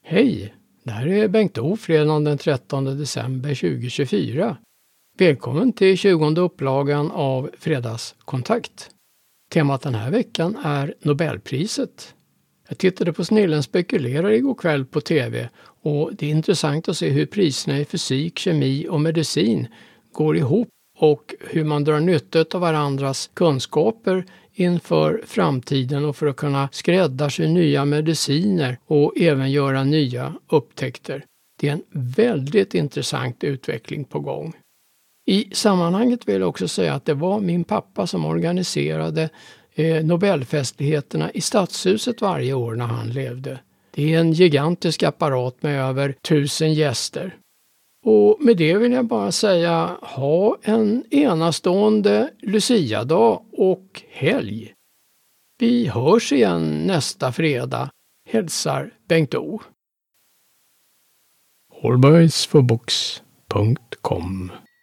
Hej, det här är Bengt-O fredagen den 13 december 2024. Välkommen till 20:e upplagan av Fredagskontakt. Temat den här veckan är Nobelpriset. Jag tittade på Snillen spekulerar igår kväll på tv och det är intressant att se hur priserna i fysik, kemi och medicin går ihop och hur man drar nytta av varandras kunskaper inför framtiden och för att kunna skräddarsy nya mediciner och även göra nya upptäckter. Det är en väldigt intressant utveckling på gång. I sammanhanget vill jag också säga att det var min pappa som organiserade Nobelfestligheterna i Stadshuset varje år när han levde. Det är en gigantisk apparat med över 1000 gäster. Och med det vill jag bara säga, ha en enastående Lucia-dag och helg. Vi hörs igen nästa fredag, hälsar Bengt-O. Allboysforbox.com